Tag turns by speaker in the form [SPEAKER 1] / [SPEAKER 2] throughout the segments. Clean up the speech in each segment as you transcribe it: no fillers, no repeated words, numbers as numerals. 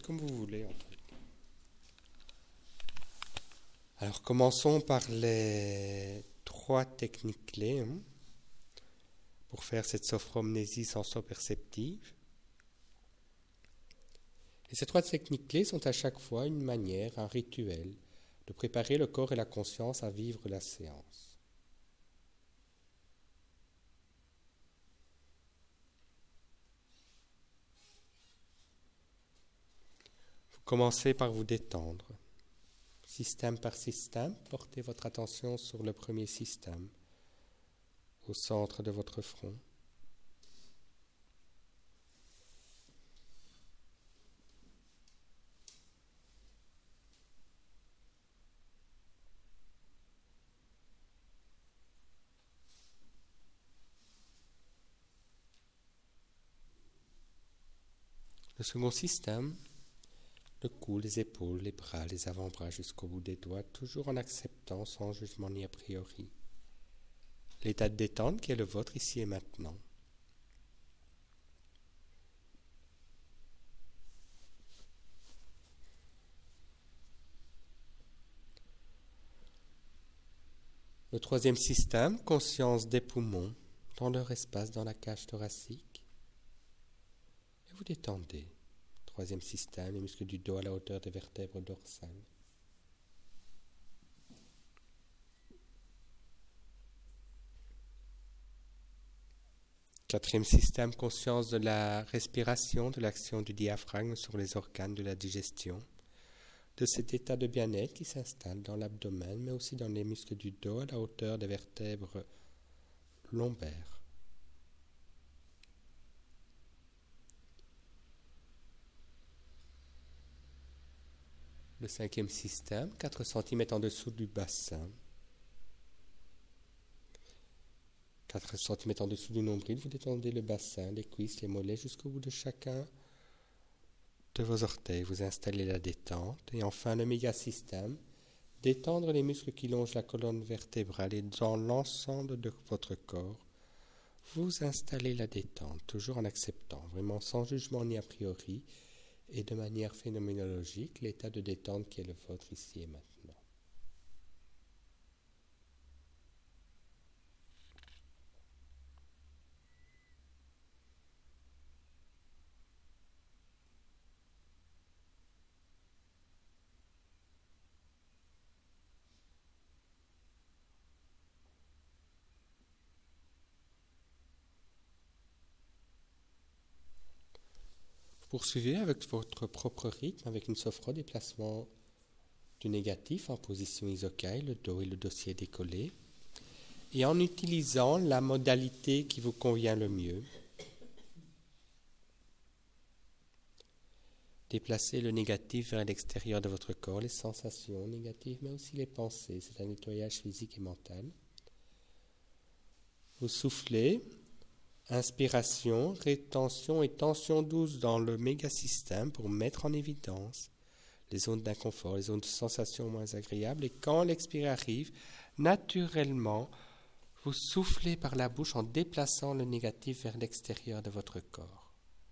[SPEAKER 1] comme vous voulez en fait. Alors commençons par les 3 techniques clés pour faire cette sophromnésie senso-perceptive. Et ces 3 techniques clés sont à chaque fois une manière, un rituel de préparer le corps et la conscience à vivre la séance. Commencez par vous détendre. Système par système, portez votre attention sur le premier système, au centre de votre front. Le second système, le cou, les épaules, les bras, les avant-bras jusqu'au bout des doigts, toujours en acceptant sans jugement ni a priori l'état de détente qui est le vôtre ici et maintenant. Le troisième système, conscience des poumons, dans leur espace dans la cage thoracique. Et vous détendez. Troisième système, les muscles du dos à la hauteur des vertèbres dorsales. Quatrième système, conscience de la respiration, de l'action du diaphragme sur les organes de la digestion, de cet état de bien-être qui s'installe dans l'abdomen, mais aussi dans les muscles du dos à la hauteur des vertèbres lombaires. Le cinquième système, 4 cm en dessous du bassin. 4 cm en dessous du nombril, vous détendez le bassin, les cuisses, les mollets jusqu'au bout de chacun de vos orteils. Vous installez la détente. Et enfin, le méga-système, détendre les muscles qui longent la colonne vertébrale et dans l'ensemble de votre corps. Vous installez la détente, toujours en acceptant, vraiment sans jugement ni a priori, et de manière phénoménologique, l'état de détente qui est le vôtre ici et maintenant. Poursuivez avec votre propre rythme, avec une sophro-déplacement du négatif en position isokai, le dos et le dossier décollés, et en utilisant la modalité qui vous convient le mieux. Déplacez le négatif vers l'extérieur de votre corps, les sensations négatives, mais aussi les pensées. C'est un nettoyage physique et mental. Vous soufflez. Inspiration, rétention et tension douce dans le méga-système pour mettre en évidence les zones d'inconfort, les zones de sensations moins agréables. Et quand l'expire arrive, naturellement, vous soufflez par la bouche en déplaçant le négatif vers l'extérieur de votre corps.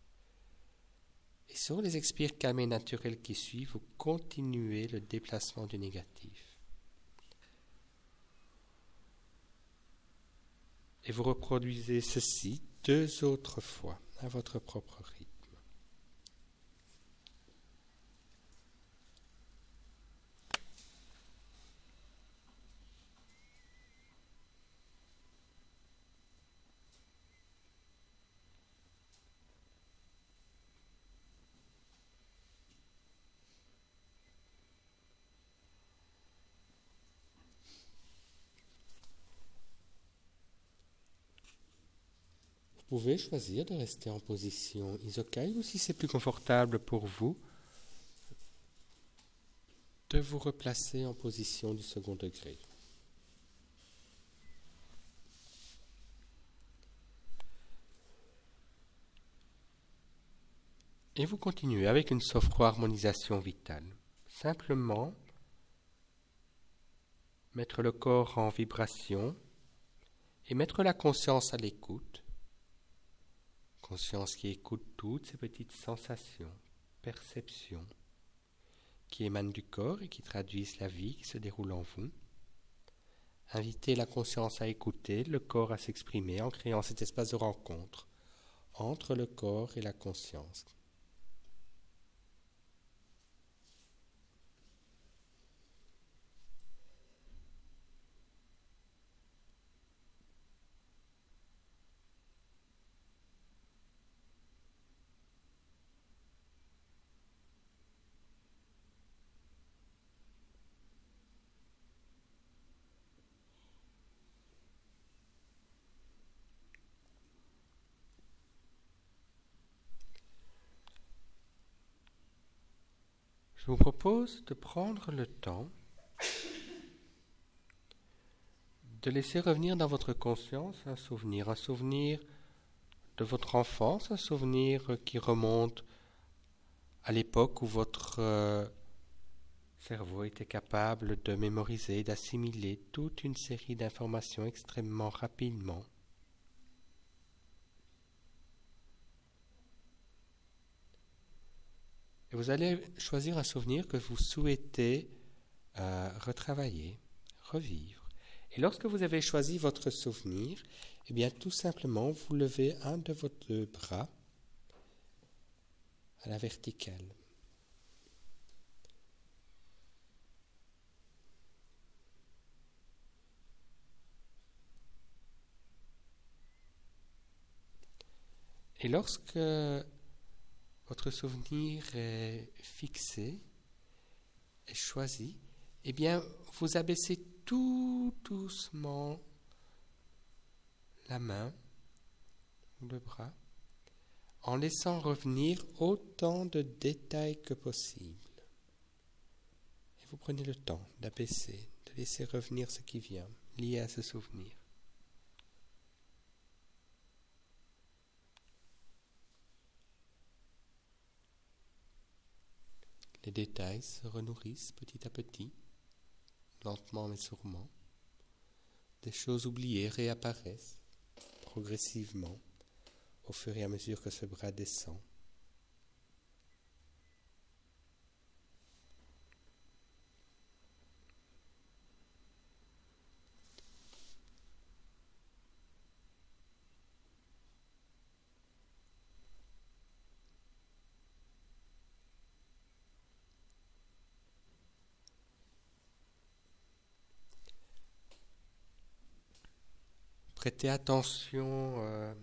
[SPEAKER 1] Et sur les expires calmes et naturels qui suivent, vous continuez le déplacement du négatif. Et vous reproduisez ceci 2 autres fois à votre propre rythme. Vous pouvez choisir de rester en position isokai ou si c'est plus confortable pour vous, de vous replacer en position du second degré. Et vous continuez avec une sophro-harmonisation vitale. Simplement, mettre le corps en vibration et mettre la conscience à l'écoute. Conscience qui écoute toutes ces petites sensations, perceptions qui émanent du corps et qui traduisent la vie qui se déroule en vous. Invitez la conscience à écouter, le corps à s'exprimer en créant cet espace de rencontre entre le corps et la conscience. Je vous propose de prendre le temps de laisser revenir dans votre conscience un souvenir de votre enfance, un souvenir qui remonte à l'époque où votre cerveau était capable de mémoriser, d'assimiler toute une série d'informations extrêmement rapidement. Et vous allez choisir un souvenir que vous souhaitez retravailler, revivre. Et lorsque vous avez choisi votre souvenir, eh bien tout simplement vous levez un de vos deux bras à la verticale. Et lorsque votre souvenir est fixé, est choisi, eh bien, vous abaissez tout doucement la main ou le bras en laissant revenir autant de détails que possible. Et vous prenez le temps d'abaisser, de laisser revenir ce qui vient, lié à ce souvenir. Les détails se renourrissent petit à petit, lentement mais sûrement. Des choses oubliées réapparaissent progressivement au fur et à mesure que ce bras descend. Prêtez attention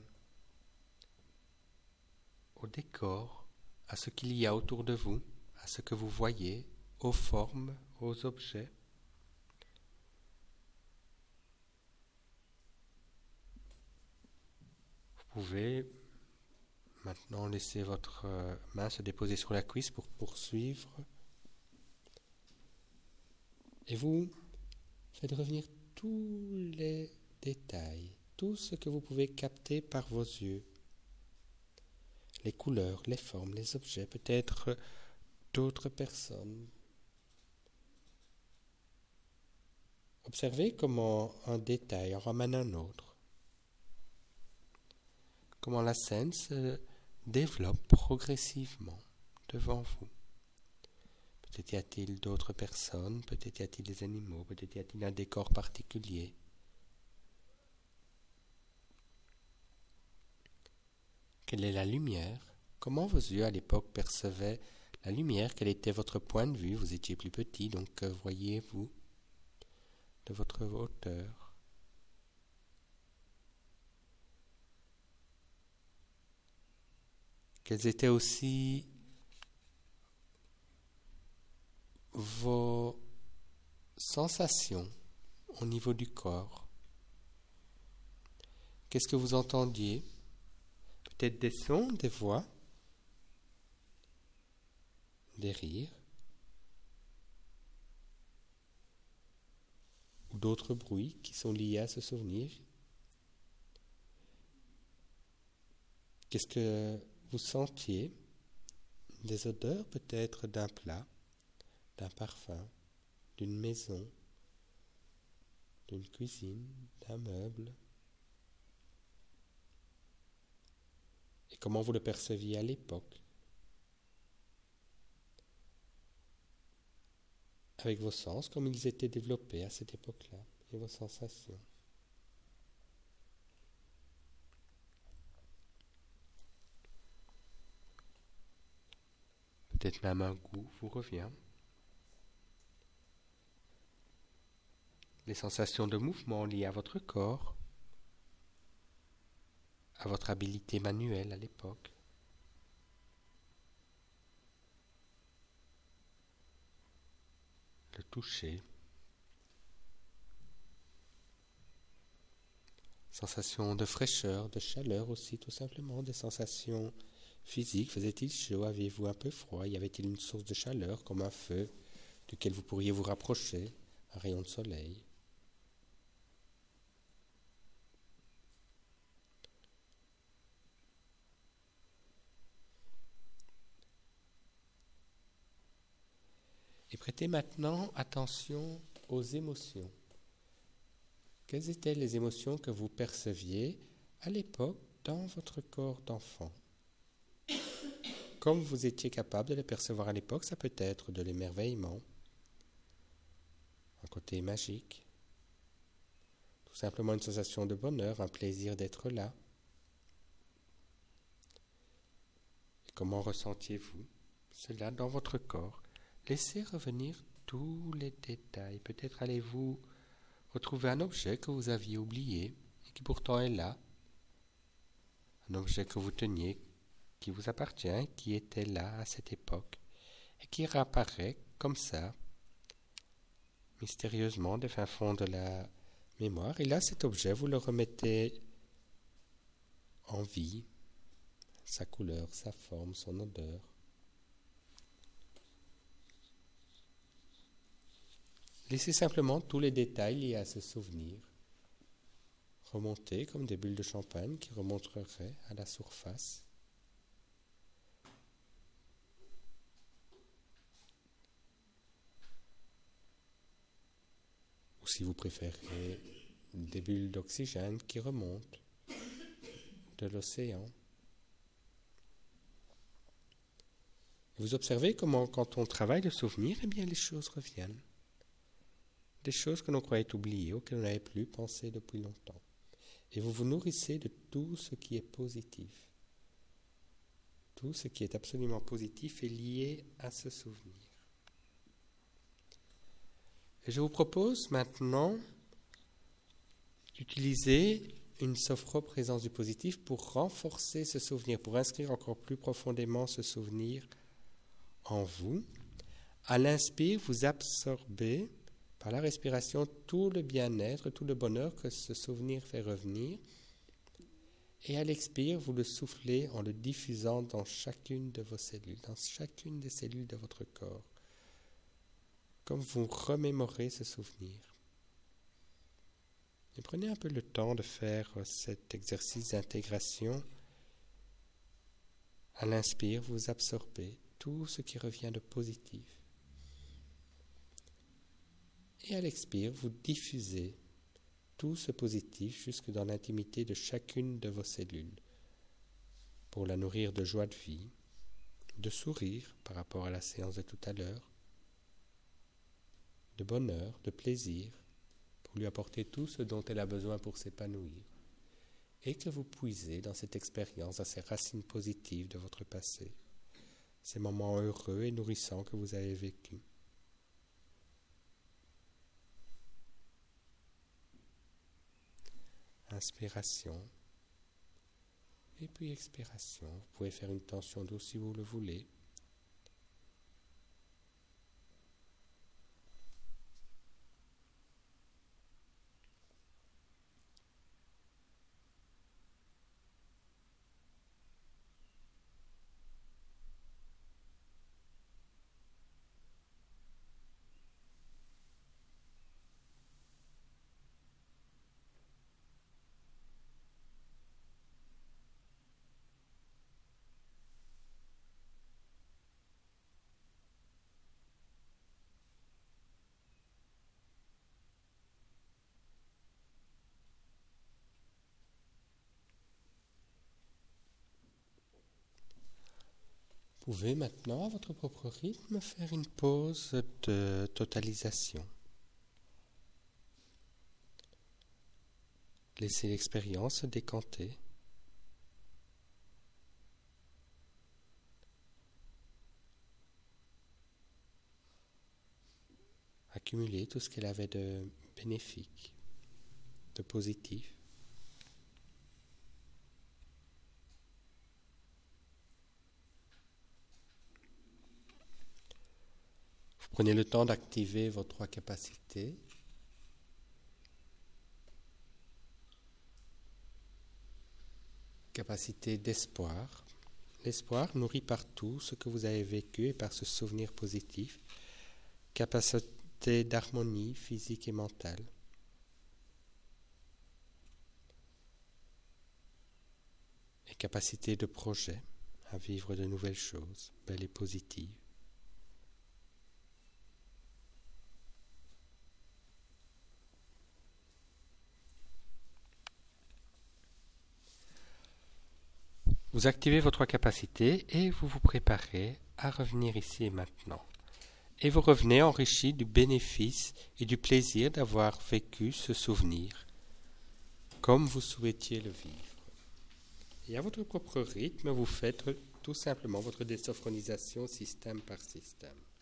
[SPEAKER 1] au décor, à ce qu'il y a autour de vous, à ce que vous voyez, aux formes, aux objets. Vous pouvez maintenant laisser votre main se déposer sur la cuisse pour poursuivre. Et vous faites revenir tous les détails, tout ce que vous pouvez capter par vos yeux. Les couleurs, les formes, les objets, peut-être d'autres personnes. Observez comment un détail en ramène un autre. Comment la scène se développe progressivement devant vous. Peut-être y a-t-il d'autres personnes, peut-être y a-t-il des animaux, peut-être y a-t-il un décor particulier. Quelle est la lumière? Comment vos yeux à l'époque percevaient la lumière? Quel était votre point de vue? Vous étiez plus petit, donc que voyez-vous de votre hauteur? Quelles étaient aussi vos sensations au niveau du corps? Qu'est-ce que vous entendiez? Peut-être des sons, des voix, des rires, ou d'autres bruits qui sont liés à ce souvenir. Qu'est-ce que vous sentiez? Des odeurs peut-être d'un plat, d'un parfum, d'une maison, d'une cuisine, d'un meuble. Et comment vous le perceviez à l'époque? avec vos sens comme ils étaient développés à cette époque-là et vos sensations. Peut-être même un goût vous revient. Les sensations de mouvement liées à votre corps, à votre habileté manuelle à l'époque. Le toucher. Sensations de fraîcheur, de chaleur aussi, tout simplement, des sensations physiques. Faisait-il chaud? Aviez-vous un peu froid? Y avait-il une source de chaleur comme un feu duquel vous pourriez vous rapprocher, un rayon de soleil? Et prêtez maintenant attention aux émotions. Quelles étaient les émotions que vous perceviez à l'époque dans votre corps d'enfant? Comme vous étiez capable de les percevoir à l'époque, ça peut être de l'émerveillement, un côté magique, tout simplement une sensation de bonheur, un plaisir d'être là. Et comment ressentiez-vous cela dans votre corps? Laissez revenir tous les détails. Peut-être allez-vous retrouver un objet que vous aviez oublié et qui pourtant est là. Un objet que vous teniez, qui vous appartient, qui était là à cette époque et qui réapparaît comme ça, mystérieusement des fins fonds de la mémoire. Et là, cet objet, vous le remettez en vie, sa couleur, sa forme, son odeur. Laissez simplement tous les détails liés à ce souvenir remonter comme des bulles de champagne qui remonteraient à la surface. Ou si vous préférez, des bulles d'oxygène qui remontent de l'océan. Vous observez comment, quand on travaille le souvenir, eh bien, les choses reviennent. Des choses que l'on croyait oubliées, auxquelles on n'avait plus pensé depuis longtemps. Et vous vous nourrissez de tout ce qui est positif. Tout ce qui est absolument positif est lié à ce souvenir. Et je vous propose maintenant d'utiliser une sophro-présence du positif pour renforcer ce souvenir, pour inscrire encore plus profondément ce souvenir en vous. À l'inspire, vous absorbez par la respiration tout le bien-être, tout le bonheur que ce souvenir fait revenir. Et à l'expire, vous le soufflez en le diffusant dans chacune de vos cellules, dans chacune des cellules de votre corps, comme vous remémorez ce souvenir. Et prenez un peu le temps de faire cet exercice d'intégration. À l'inspire, vous absorbez tout ce qui revient de positif. Et à l'expire, vous diffusez tout ce positif jusque dans l'intimité de chacune de vos cellules pour la nourrir de joie de vie, de sourire par rapport à la séance de tout à l'heure, de bonheur, de plaisir, pour lui apporter tout ce dont elle a besoin pour s'épanouir, et que vous puisez dans cette expérience à ces racines positives de votre passé, ces moments heureux et nourrissants que vous avez vécus. Inspiration, et puis expiration. Vous pouvez faire une tension douce si vous le voulez. pouvez maintenant, à votre propre rythme, faire une pause de totalisation. Laissez l'expérience se décanter. Accumuler tout ce qu'elle avait de bénéfique, de positif. Vous prenez le temps d'activer vos 3 capacités. Capacité d'espoir. L'espoir nourrit par tout ce que vous avez vécu et par ce souvenir positif. Capacité d'harmonie physique et mentale. Et capacité de projet à vivre de nouvelles choses, belles et positives. Vous activez vos 3 capacités et vous vous préparez à revenir ici et maintenant. Et vous revenez enrichi du bénéfice et du plaisir d'avoir vécu ce souvenir, comme vous souhaitiez le vivre. Et à votre propre rythme, vous faites tout simplement votre désynchronisation système par système.